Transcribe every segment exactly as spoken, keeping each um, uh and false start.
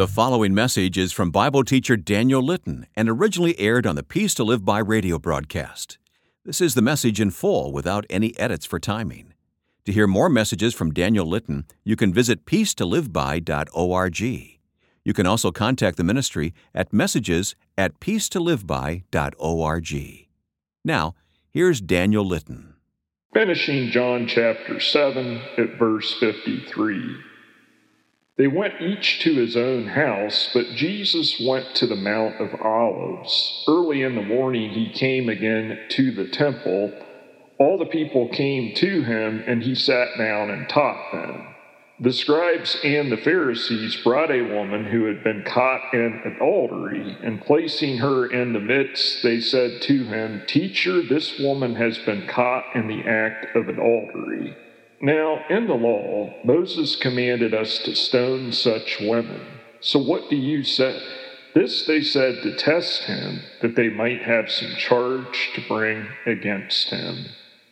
The following message is from Bible teacher Daniel Litton and originally aired on the Peace to Live By radio broadcast. This is the message in full without any edits for timing. To hear more messages from Daniel Litton, you can visit peace to live by dot org. You can also contact the ministry at messages at peace to live by dot org. Now, here's Daniel Litton. Finishing John chapter seven at verse fifty-three. They went each to his own house, but Jesus went to the Mount of Olives. Early in the morning he came again to the temple. All the people came to him, and he sat down and taught them. The scribes and the Pharisees brought a woman who had been caught in adultery, and placing her in the midst, they said to him, "Teacher, this woman has been caught in the act of adultery. Now, in the law, Moses commanded us to stone such women. So what do you say?" This they said to test him, that they might have some charge to bring against him.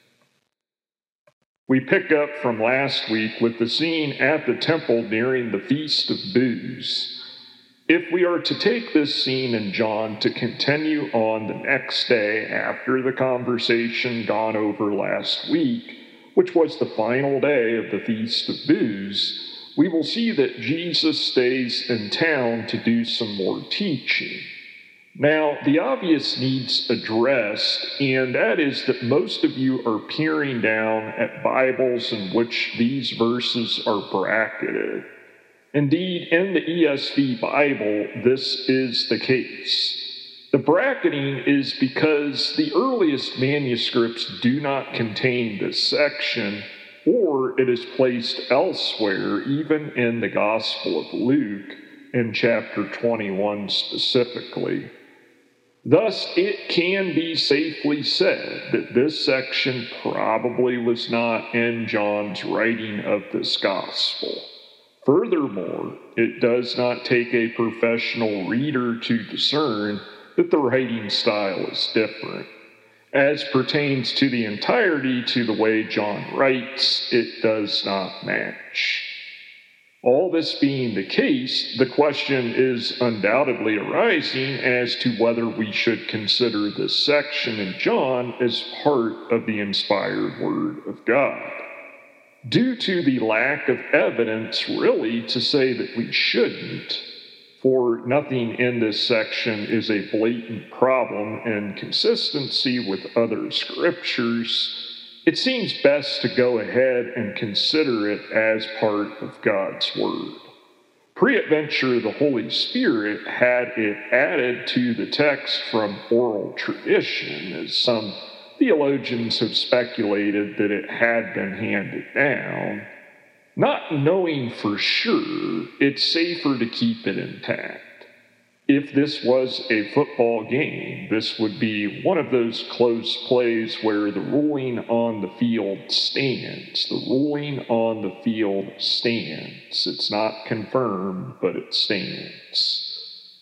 We pick up from last week with the scene at the temple during the Feast of Booths. If we are to take this scene in John to continue on the next day after the conversation gone over last week, which was the final day of the Feast of Booths, we will see that Jesus stays in town to do some more teaching. Now, the obvious needs addressed, and that is that most of you are peering down at Bibles in which these verses are bracketed. Indeed, in the E S V Bible, this is the case. The bracketing is because the earliest manuscripts do not contain this section, or it is placed elsewhere, even in the Gospel of Luke, in chapter twenty-one specifically. Thus, it can be safely said that this section probably was not in John's writing of this Gospel. Furthermore, it does not take a professional reader to discern that the writing style is different. As pertains to the entirety to the way John writes, it does not match. All this being the case, the question is undoubtedly arising as to whether we should consider this section in John as part of the inspired Word of God. Due to the lack of evidence, really, to say that we shouldn't, for nothing in this section is a blatant problem in consistency with other scriptures, it seems best to go ahead and consider it as part of God's Word. Peradventure, the Holy Spirit had it added to the text from oral tradition, as some theologians have speculated that it had been handed down. Not knowing for sure, it's safer to keep it intact. If this was a football game, this would be one of those close plays where the ruling on the field stands. The ruling on the field stands. It's not confirmed, but it stands.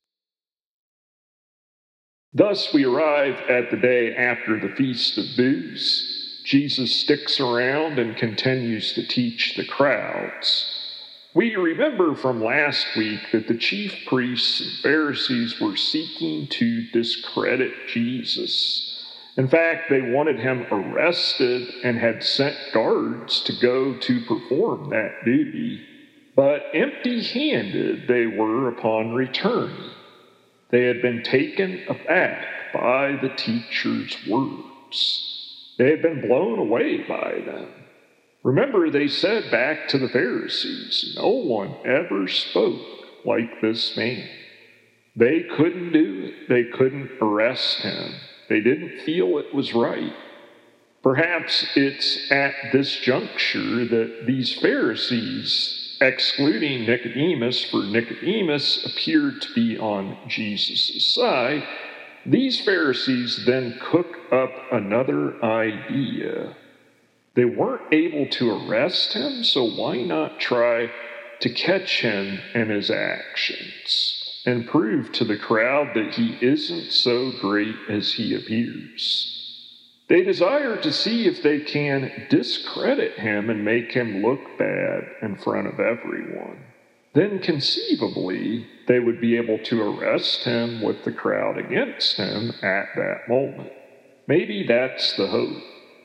Thus, we arrive at the day after the Feast of Booths. Jesus sticks around and continues to teach the crowds. We remember from last week that the chief priests and Pharisees were seeking to discredit Jesus. In fact, they wanted him arrested and had sent guards to go to perform that duty. But empty-handed they were upon returning. They had been taken aback by the teacher's words. They had been blown away by them. Remember, they said back to the Pharisees, "No one ever spoke like this man." They couldn't do it. They couldn't arrest him. They didn't feel it was right. Perhaps it's at this juncture that these Pharisees, excluding Nicodemus, for Nicodemus appeared to be on Jesus' side, these Pharisees then cook up another idea. They weren't able to arrest him, so why not try to catch him in his actions and prove to the crowd that he isn't so great as he appears? They desire to see if they can discredit him and make him look bad in front of everyone. then conceivably they would be able to arrest him with the crowd against him at that moment. Maybe that's the hope.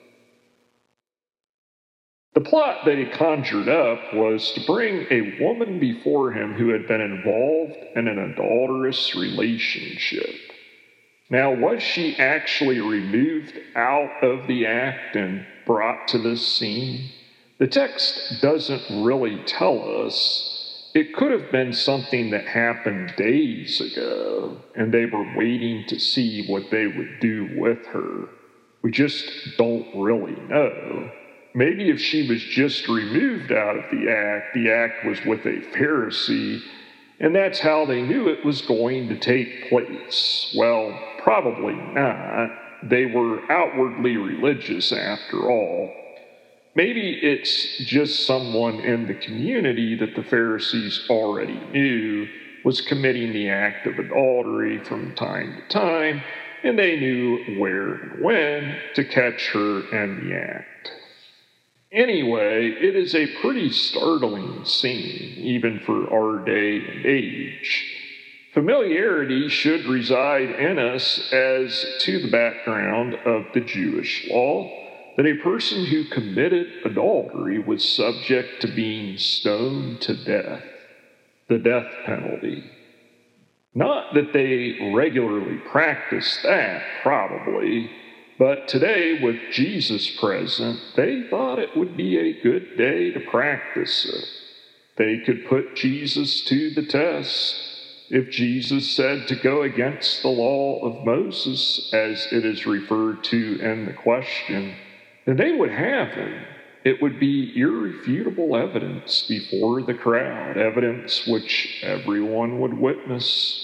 The plot that he conjured up was to bring a woman before him who had been involved in an adulterous relationship. Now, was she actually removed out of the act and brought to this scene? The text doesn't really tell us. It could have been something that happened days ago, and they were waiting to see what they would do with her. We just don't really know. Maybe if she was just removed out of the act, the act was with a Pharisee, and that's how they knew it was going to take place. Well, probably not. They were outwardly religious after all. Maybe it's just someone in the community that the Pharisees already knew was committing the act of adultery from time to time, and they knew where and when to catch her in the act. Anyway, it is a pretty startling scene, even for our day and age. Familiarity should reside in us as to the background of the Jewish law, that a person who committed adultery was subject to being stoned to death, the death penalty. Not that they regularly practiced that, probably, but today, with Jesus present, they thought it would be a good day to practice it. They could put Jesus to the test. If Jesus said to go against the law of Moses, as it is referred to in the question, then they would have him. It would be irrefutable evidence before the crowd, evidence which everyone would witness.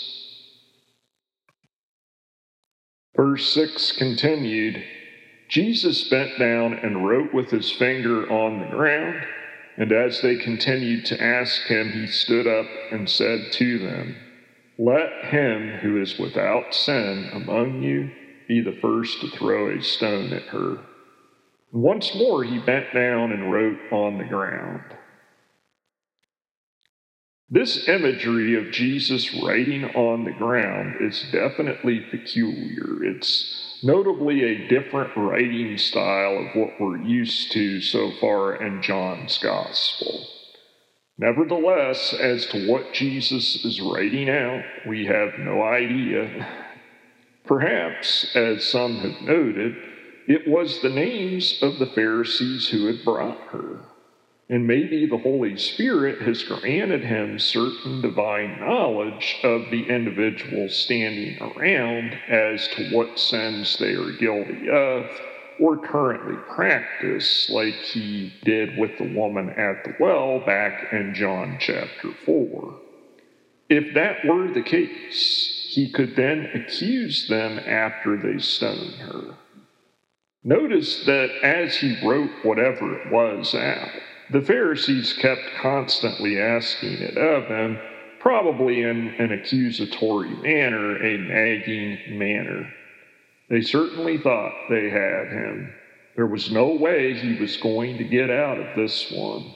Verse six continued, Jesus bent down and wrote with his finger on the ground, and as they continued to ask him, he stood up and said to them, Let him who is without sin among you be the first to throw a stone at her. Once more he bent down and wrote on the ground. This imagery of Jesus writing on the ground is definitely peculiar. It's notably a different writing style of what we're used to so far in John's Gospel. Nevertheless, as to what Jesus is writing out, we have no idea. Perhaps, as some have noted, it was the names of the Pharisees who had brought her. And maybe the Holy Spirit has granted him certain divine knowledge of the individuals standing around as to what sins they are guilty of or currently practice, like he did with the woman at the well back in John chapter four. If that were the case, he could then accuse them after they stoned her. Notice that as he wrote whatever it was out, the Pharisees kept constantly asking it of him, probably in an accusatory manner, a nagging manner. They certainly thought they had him. There was no way he was going to get out of this one.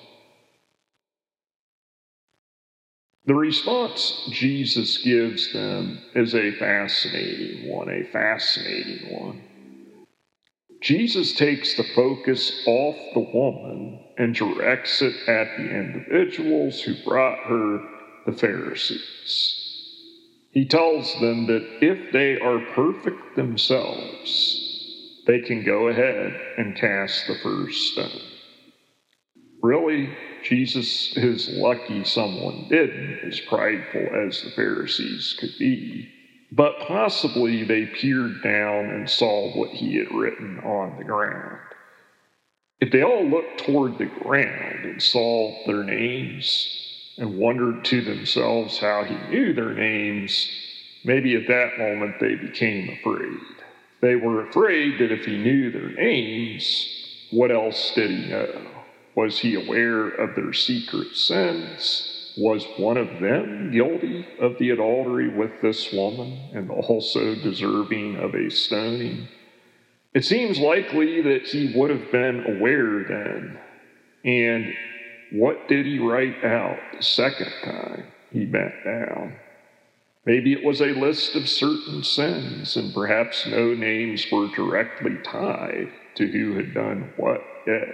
The response Jesus gives them is a fascinating one, a fascinating one. Jesus takes the focus off the woman and directs it at the individuals who brought her, the Pharisees. He tells them that if they are perfect themselves, they can go ahead and cast the first stone. Really, Jesus is lucky someone didn't, as prideful as the Pharisees could be. But possibly they peered down and saw what he had written on the ground. If they all looked toward the ground and saw their names and wondered to themselves how he knew their names, maybe at that moment they became afraid. They were afraid that if he knew their names, what else did he know? Was he aware of their secret sins? Was one of them guilty of the adultery with this woman and also deserving of a stoning? It seems likely that he would have been aware then. And what did he write out the second time he bent down? Maybe it was a list of certain sins, and perhaps no names were directly tied to who had done what yet.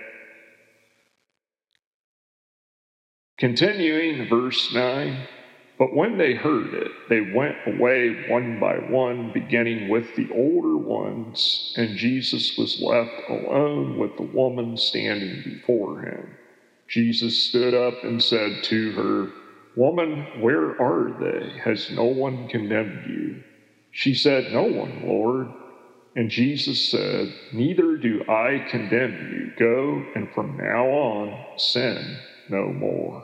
Continuing, verse nine, but when they heard it, they went away one by one, beginning with the older ones, and Jesus was left alone with the woman standing before him. Jesus stood up and said to her, "Woman, where are they? Has no one condemned you?" She said, "No one, Lord." And Jesus said, "Neither do I condemn you. Go, and from now on, sin no more."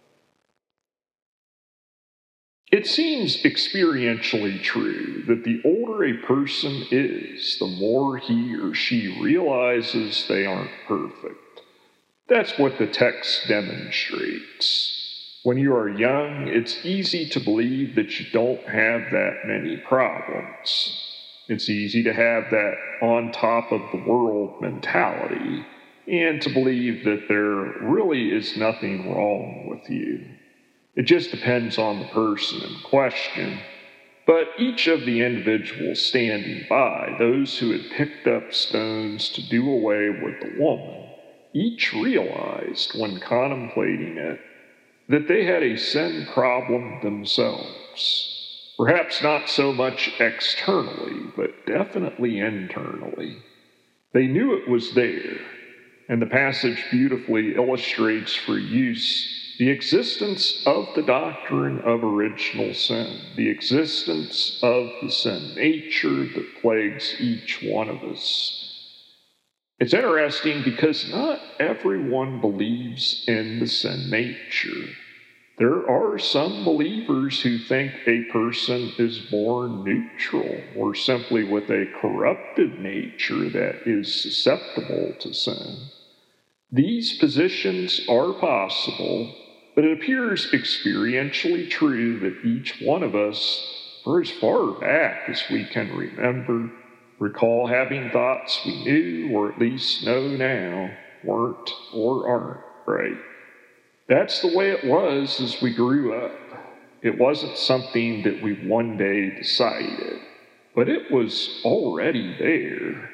It seems experientially true that the older a person is, the more he or she realizes they aren't perfect. That's what the text demonstrates. When you are young, it's easy to believe that you don't have that many problems. It's easy to have that on top of the world mentality and to believe that there really is nothing wrong with you. It just depends on the person in question. But each of the individuals standing by, those who had picked up stones to do away with the woman, each realized when contemplating it that they had a sin problem themselves. Perhaps not so much externally, but definitely internally. They knew it was there, and the passage beautifully illustrates for use the existence of the doctrine of original sin, the existence of the sin nature that plagues each one of us. It's interesting because not everyone believes in the sin nature. There are some believers who think a person is born neutral or simply with a corrupted nature that is susceptible to sin. These positions are possible, but it appears experientially true that each one of us, for as far back as we can remember, recall having thoughts we knew, or at least know now, weren't or aren't right. That's the way it was as we grew up. It wasn't something that we one day decided, but it was already there.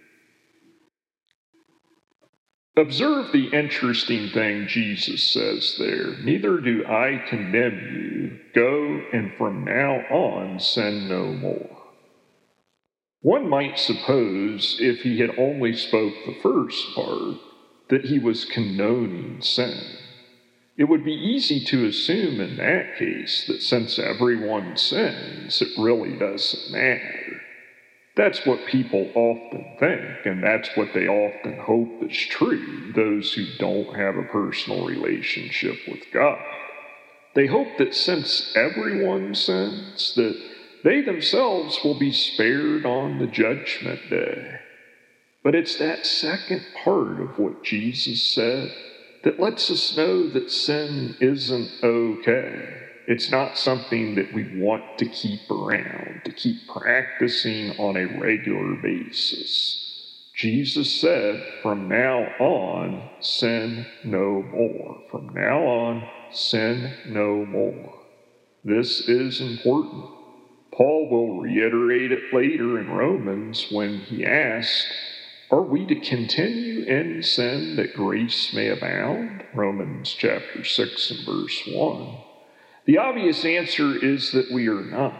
Observe the interesting thing Jesus says there. Neither do I condemn you. Go, and from now on, sin no more. One might suppose, if he had only spoke the first part, that he was condoning sin. It would be easy to assume in that case that since everyone sins, it really doesn't matter. That's what people often think, and that's what they often hope is true, those who don't have a personal relationship with God. They hope that since everyone sins, that they themselves will be spared on the judgment day. But it's that second part of what Jesus said that lets us know that sin isn't okay. It's not something that we want to keep around, to keep practicing on a regular basis. Jesus said, from now on, sin no more. From now on, sin no more. This is important. Paul will reiterate it later in Romans when he asked, are we to continue in sin that grace may abound? Romans chapter six and verse one. The obvious answer is that we are not.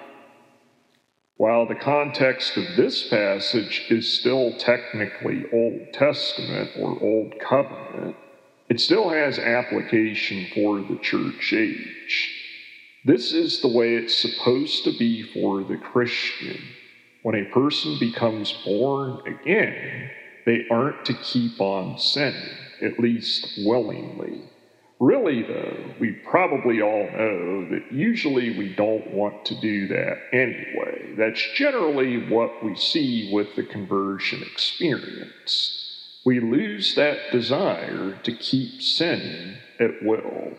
While the context of this passage is still technically Old Testament or Old Covenant, it still has application for the church age. This is the way it's supposed to be for the Christian. When a person becomes born again, they aren't to keep on sinning, at least willingly. Really, though, we probably all know that usually we don't want to do that anyway. That's generally what we see with the conversion experience. We lose that desire to keep sinning at will.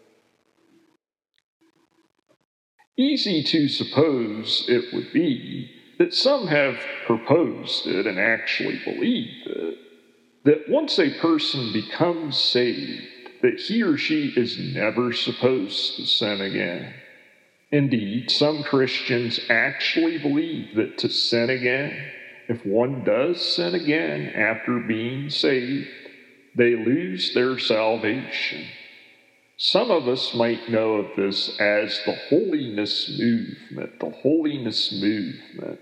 Easy to suppose it would be that some have proposed it and actually believe it, that once a person becomes saved, that he or she is never supposed to sin again. Indeed, some Christians actually believe that to sin again, if one does sin again after being saved, they lose their salvation. Some of us might know of this as the holiness movement, the holiness movement.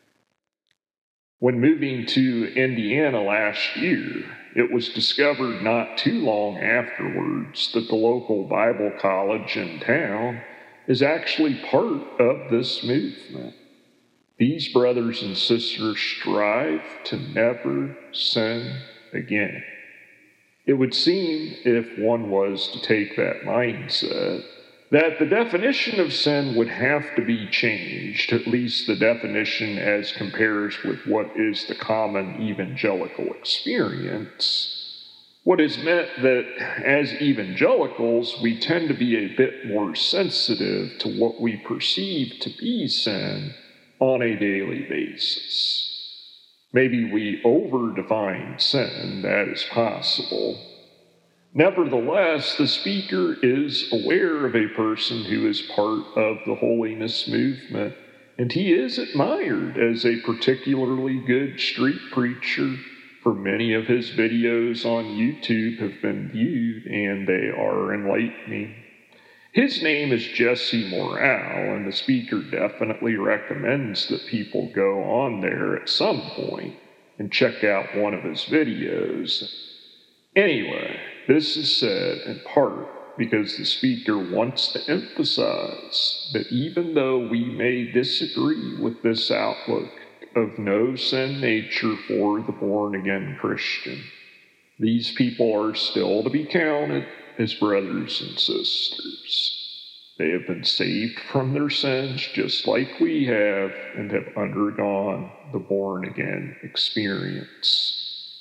When moving to Indiana last year, it was discovered not too long afterwards that the local Bible college in town is actually part of this movement. These brothers and sisters strive to never sin again. It would seem, if one was to take that mindset, that the definition of sin would have to be changed, at least the definition as compares with what is the common evangelical experience. What is meant that as evangelicals, we tend to be a bit more sensitive to what we perceive to be sin on a daily basis. Maybe we over-define sin, that is possible. Nevertheless, the speaker is aware of a person who is part of the holiness movement, and he is admired as a particularly good street preacher, for many of his videos on YouTube have been viewed, and they are enlightening. His name is Jesse Morale, and the speaker definitely recommends that people go on there at some point and check out one of his videos. Anyway, this is said in part because the speaker wants to emphasize that even though we may disagree with this outlook of no sin nature for the born-again Christian, these people are still to be counted as brothers and sisters. They have been saved from their sins just like we have and have undergone the born-again experience.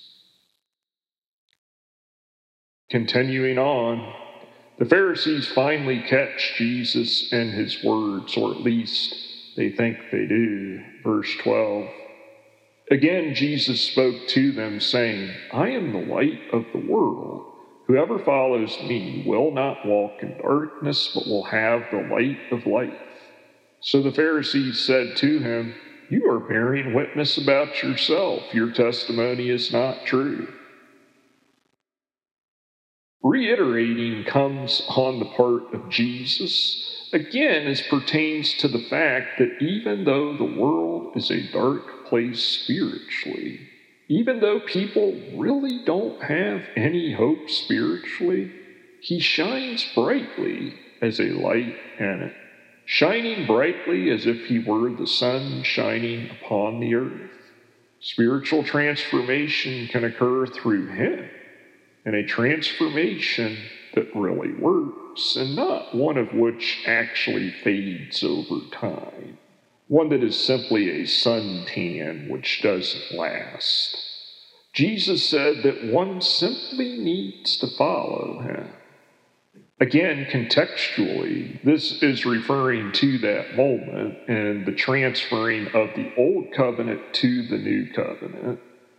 Continuing on, the Pharisees finally catch Jesus and his words, or at least they think they do. Verse twelve. Again, Jesus spoke to them, saying, I am the light of the world. Whoever follows me will not walk in darkness, but will have the light of life. So the Pharisees said to him, You are bearing witness about yourself. Your testimony is not true. Reiterating comes on the part of Jesus, again, as pertains to the fact that even though the world is a dark place spiritually, even though people really don't have any hope spiritually, he shines brightly as a light in it, shining brightly as if he were the sun shining upon the earth. Spiritual transformation can occur through him, and a transformation that really works, and not one of which actually fades over time. One that is simply a suntan which doesn't last. Jesus said that one simply needs to follow him. Again, contextually, this is referring to that moment and the transferring of the old covenant to the new covenant.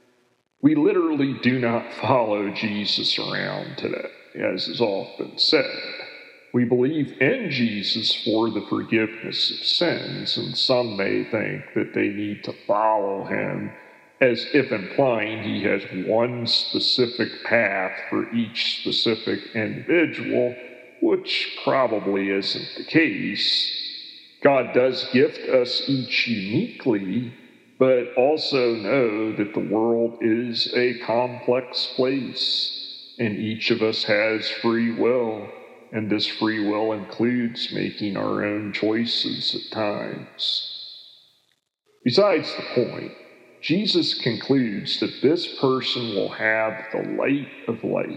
We literally do not follow Jesus around today, as is often said. We believe in Jesus for the forgiveness of sins, and some may think that they need to follow him as if implying he has one specific path for each specific individual, which probably isn't the case. God does gift us each uniquely, but also know that the world is a complex place, and each of us has free will, and this free will includes making our own choices at times. Besides the point, Jesus concludes that this person will have the light of life.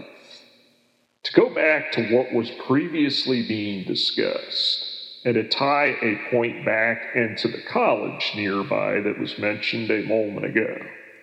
To go back to what was previously being discussed, and to tie a point back into the college nearby that was mentioned a moment ago,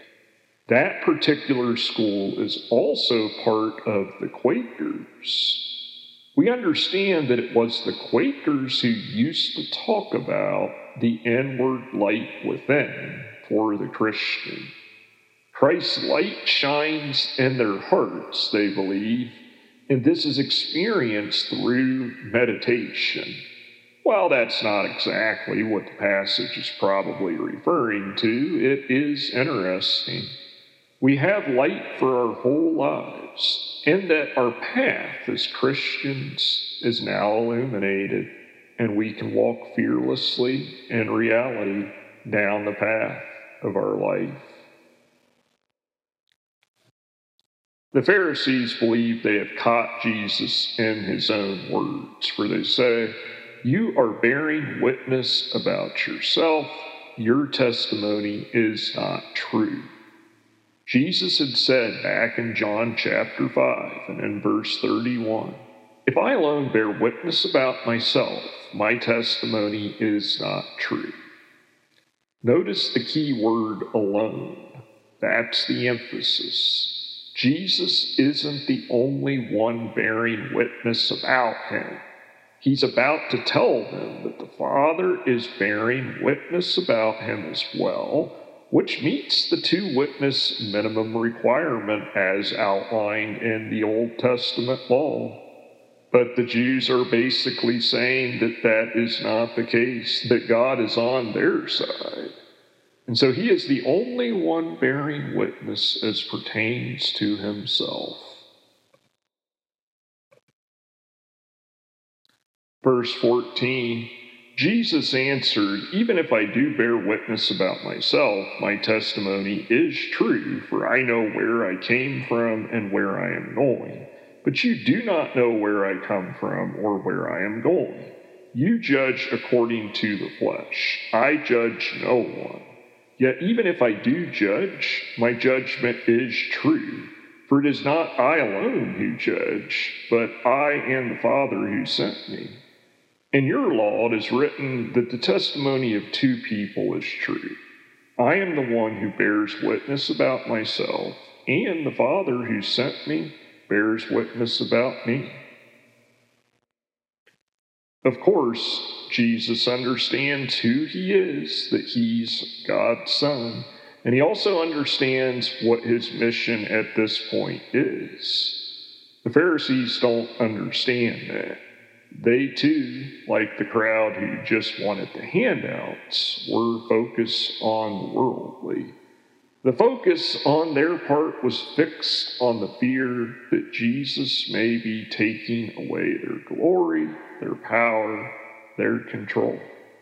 that particular school is also part of the Quakers. We understand that it was the Quakers who used to talk about the inward light within for the Christian. Christ's light shines in their hearts, they believe, And this is experienced through meditation. While that's not exactly what the passage is probably referring to, it is interesting. We have light for our whole lives, and that our path as Christians is now illuminated, and we can walk fearlessly in reality down the path of our life. The Pharisees believe they have caught Jesus in his own words, for they say, "You are bearing witness about yourself. Your testimony is not true." Jesus had said back in John chapter five and in verse thirty-one, "If I alone bear witness about myself, my testimony is not true." Notice the key word alone. That's the emphasis. Jesus isn't the only one bearing witness about him. He's about to tell them that the Father is bearing witness about him as well, which meets the two-witness minimum requirement as outlined in the Old Testament law. But the Jews are basically saying that that is not the case, that God is on their side. And so he is the only one bearing witness as pertains to himself. Verse fourteen, Jesus answered, "Even if I do bear witness about myself, my testimony is true, for I know where I came from and where I am going. But you do not know where I come from or where I am going. You judge according to the flesh. I judge no one. Yet even if I do judge, my judgment is true. For it is not I alone who judge, but I and the Father who sent me. In your law it is written that the testimony of two people is true. I am the one who bears witness about myself, and the Father who sent me bears witness about me." Of course, Jesus understands who he is, that he's God's Son, and he also understands what his mission at this point is. The Pharisees don't understand that. They too, like the crowd who just wanted the handouts, were focused on the worldly. The focus on their part was fixed on the fear that Jesus may be taking away their glory, their power, their control.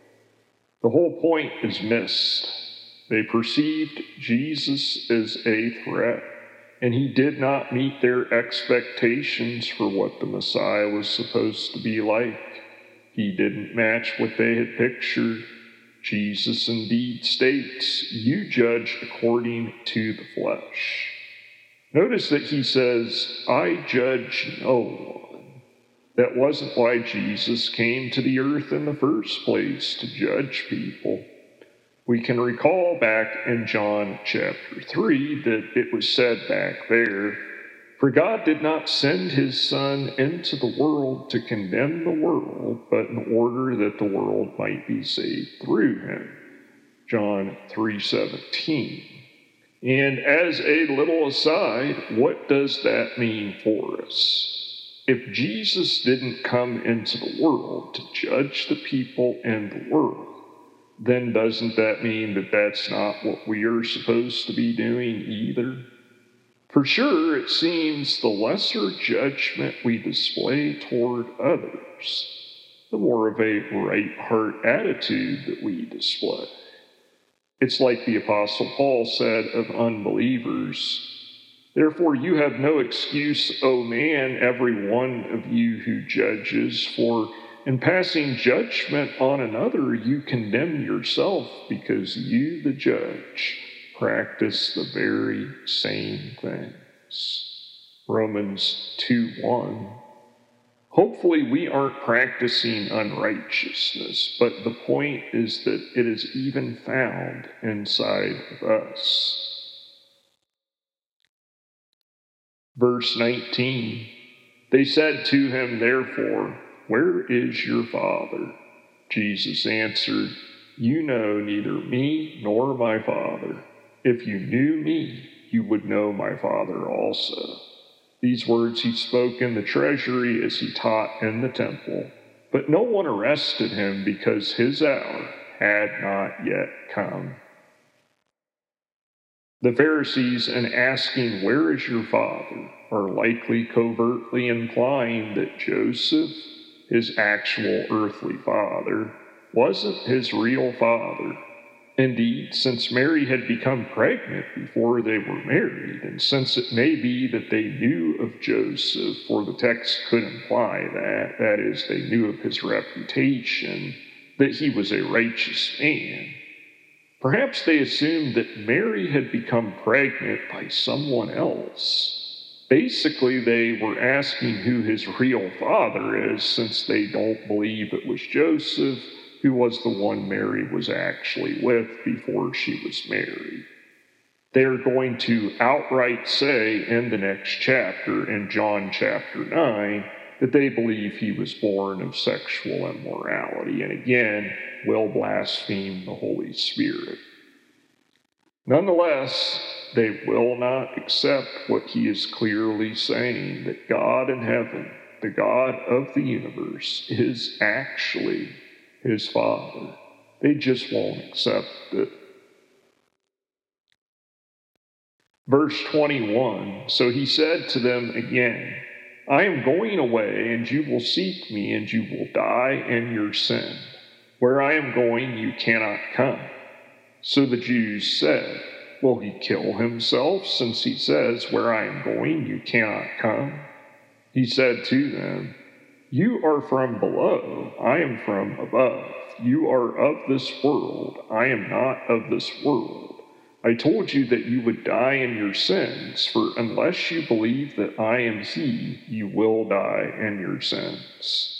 The whole point is missed. They perceived Jesus as a threat, and he did not meet their expectations for what the Messiah was supposed to be like. He didn't match what they had pictured. Jesus indeed states, "You judge according to the flesh." Notice that he says, "I judge no one." That wasn't why Jesus came to the earth in the first place, to judge people. We can recall back in John chapter three that it was said back there, "For God did not send his Son into the world to condemn the world, but in order that the world might be saved through him." John three seventeen. And as a little aside, what does that mean for us? If Jesus didn't come into the world to judge the people in the world, then doesn't that mean that that's not what we are supposed to be doing either? For sure, it seems the lesser judgment we display toward others, the more of a right heart attitude that we display. It's like the Apostle Paul said of unbelievers, "Therefore you have no excuse, O man, every one of you who judges, for in passing judgment on another you condemn yourself, because you, the judge, practice the very same things." Romans two one. Hopefully we aren't practicing unrighteousness, but the point is that it is even found inside of us. Verse nineteen, "They said to him, therefore, 'Where is your Father?' Jesus answered, 'You know neither me nor my Father. If you knew me, you would know my Father also.' These words he spoke in the treasury as he taught in the temple, but no one arrested him because his hour had not yet come. The Pharisees, in asking, "Where is your father?" are likely covertly implying that Joseph, his actual earthly father, wasn't his real father. Indeed, since Mary had become pregnant before they were married, and since it may be that they knew of Joseph, for the text could imply that, that is, they knew of his reputation, that he was a righteous man, perhaps they assumed that Mary had become pregnant by someone else. Basically, they were asking who his real father is, since they don't believe it was Joseph, who was the one Mary was actually with before she was married. They are going to outright say in the next chapter, in John chapter nine, that they believe he was born of sexual immorality, and again will blaspheme the Holy Spirit. Nonetheless, they will not accept what he is clearly saying, that God in heaven, the God of the universe, is actually his father. They just won't accept it. Verse twenty-one, so he said to them again, "I am going away, and you will seek me, and you will die in your sin. Where I am going, you cannot come." So the Jews said, "Will he kill himself, since he says, 'Where I am going, you cannot come'?" He said to them, "You are from below, I am from above. You are of this world, I am not of this world. I told you that you would die in your sins, for unless you believe that I am he, you will die in your sins."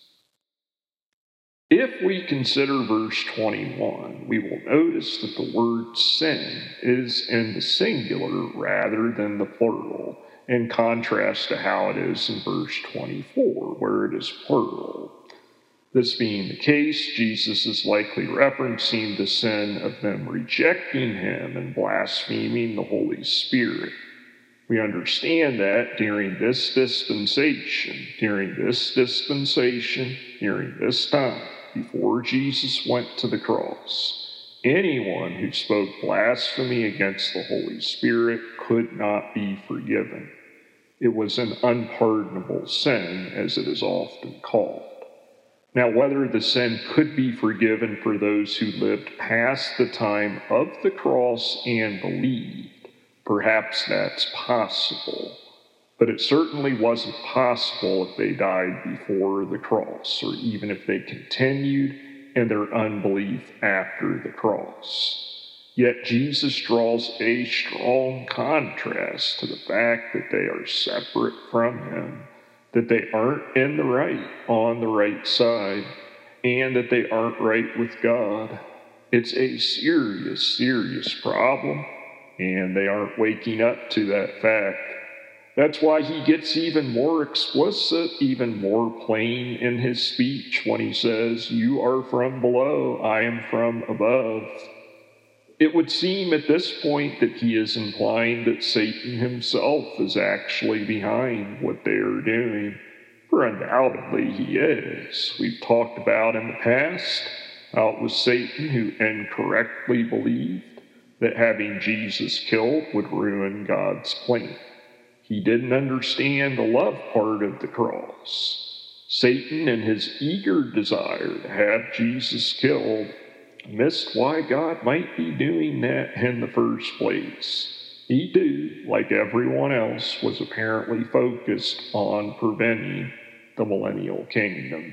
If we consider verse twenty-one, we will notice that the word sin is in the singular rather than the plural, in contrast to how it is in verse twenty-four, where it is plural. This being the case, Jesus is likely referencing the sin of them rejecting him and blaspheming the Holy Spirit. We understand that during this dispensation, during this dispensation, during this time, before Jesus went to the cross, anyone who spoke blasphemy against the Holy Spirit could not be forgiven. It was an unpardonable sin, as it is often called. Now, whether the sin could be forgiven for those who lived past the time of the cross and believed, perhaps that's possible. But it certainly wasn't possible if they died before the cross, or even if they continued in their unbelief after the cross. Yet Jesus draws a strong contrast to the fact that they are separate from him, that they aren't in the right, on the right side, and that they aren't right with God. It's a serious, serious problem, and they aren't waking up to that fact. That's why he gets even more explicit, even more plain in his speech when he says, "You are from below, I am from above." It would seem at this point that he is implying that Satan himself is actually behind what they are doing, for undoubtedly he is. We've talked about in the past how it was Satan who incorrectly believed that having Jesus killed would ruin God's plan. He didn't understand the love part of the cross. Satan, in his eager desire to have Jesus killed, missed why God might be doing that in the first place. He too, like everyone else, was apparently focused on preventing the millennial kingdom.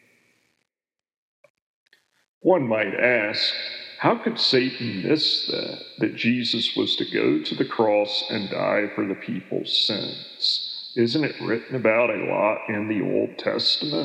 One might ask, how could Satan miss that, that Jesus was to go to the cross and die for the people's sins? Isn't it written about a lot in the Old Testament?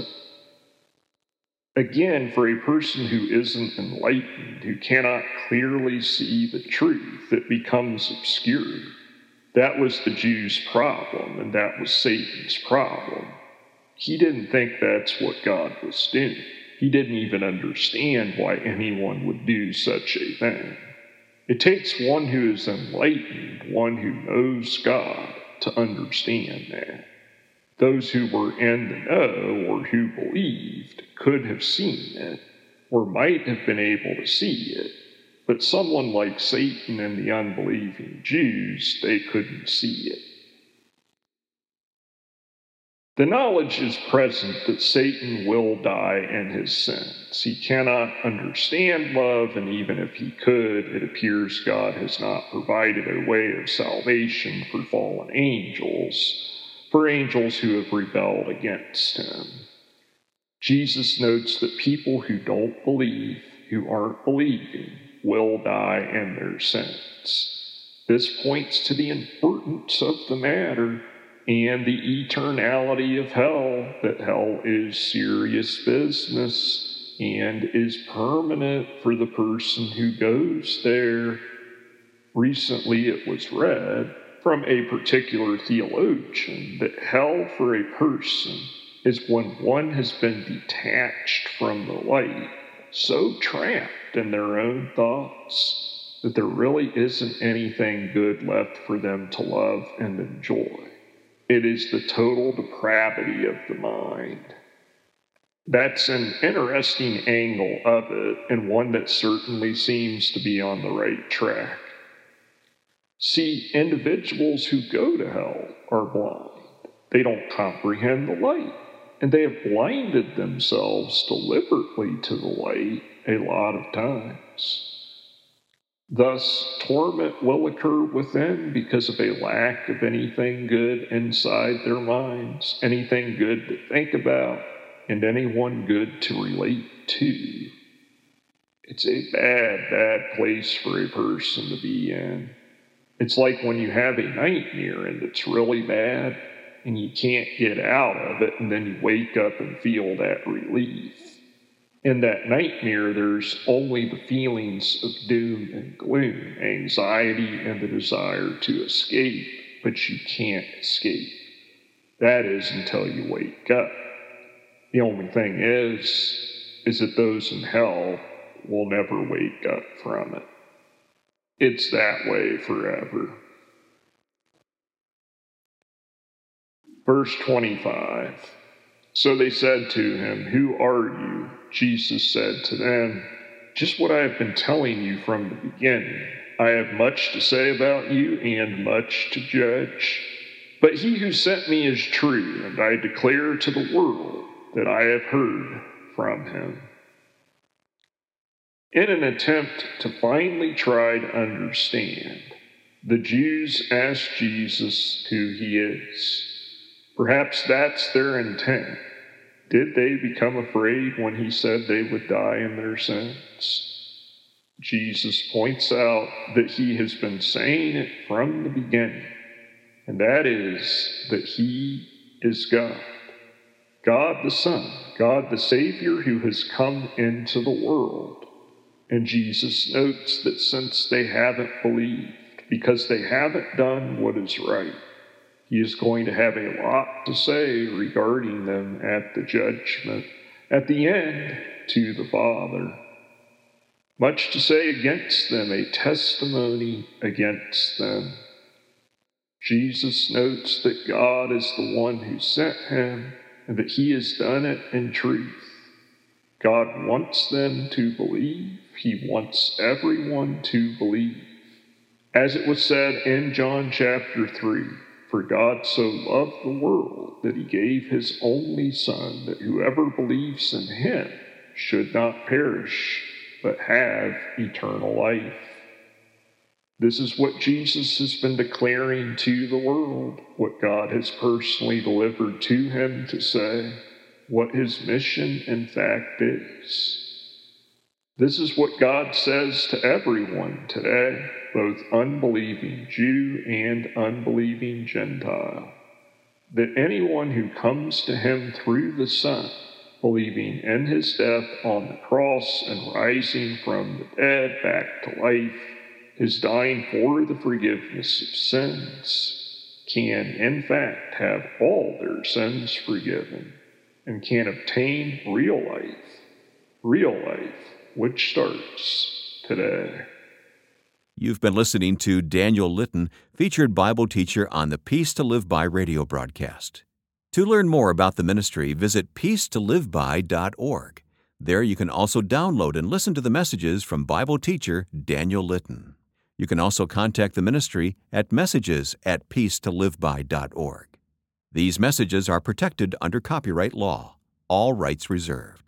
Again, for a person who isn't enlightened, who cannot clearly see the truth, it becomes obscure. That was the Jews' problem, and that was Satan's problem. He didn't think that's what God was doing. He didn't even understand why anyone would do such a thing. It takes one who is enlightened, one who knows God, to understand that. Those who were in the know or who believed could have seen it or might have been able to see it, but someone like Satan and the unbelieving Jews, they couldn't see it. The knowledge is present that Satan will die in his sins. He cannot understand love, and even if he could, it appears God has not provided a way of salvation for fallen angels, for angels who have rebelled against him. Jesus notes that people who don't believe, who aren't believing, will die in their sins. This points to the importance of the matter and the eternality of hell, that hell is serious business and is permanent for the person who goes there. Recently it was read from a particular theologian that hell for a person is when one has been detached from the light, so trapped in their own thoughts that there really isn't anything good left for them to love and enjoy. It is the total depravity of the mind. That's an interesting angle of it, and one that certainly seems to be on the right track. See, individuals who go to hell are blind. They don't comprehend the light, and they have blinded themselves deliberately to the light a lot of times. Thus, torment will occur within because of a lack of anything good inside their minds, anything good to think about, and anyone good to relate to. It's a bad, bad place for a person to be in. It's like when you have a nightmare and it's really bad and you can't get out of it, and then you wake up and feel that relief. In that nightmare, there's only the feelings of doom and gloom, anxiety, and the desire to escape, but you can't escape. That is until you wake up. The only thing is, is that those in hell will never wake up from it. It's that way forever. Verse twenty-five. So they said to him, "Who are you?" Jesus said to them, "Just what I have been telling you from the beginning. I have much to say about you and much to judge. But he who sent me is true, and I declare to the world that I have heard from him." In an attempt to finally try to understand, the Jews asked Jesus who he is. Perhaps that's their intent. Did they become afraid when he said they would die in their sins? Jesus points out that he has been saying it from the beginning, and that is that he is God. God the Son, God the Savior who has come into the world. And Jesus notes that since they haven't believed, because they haven't done what is right, he is going to have a lot to say regarding them at the judgment, at the end, to the Father. Much to say against them, a testimony against them. Jesus notes that God is the one who sent him, and that he has done it in truth. God wants them to believe. He wants everyone to believe. As it was said in John chapter three, "For God so loved the world that he gave his only Son, that whoever believes in him should not perish, but have eternal life." This is what Jesus has been declaring to the world, what God has personally delivered to him to say, what his mission in fact is. This is what God says to everyone today, both unbelieving Jew and unbelieving Gentile, that anyone who comes to him through the Son, believing in his death on the cross and rising from the dead back to life, his dying for the forgiveness of sins, can in fact have all their sins forgiven and can obtain real life, real life, which starts today. You've been listening to Daniel Litton, featured Bible teacher on the Peace to Live By radio broadcast. To learn more about the ministry, visit peace to live by dot org. There you can also download and listen to the messages from Bible teacher Daniel Litton. You can also contact the ministry at messages at peace to live by dot org. These messages are protected under copyright law. All rights reserved.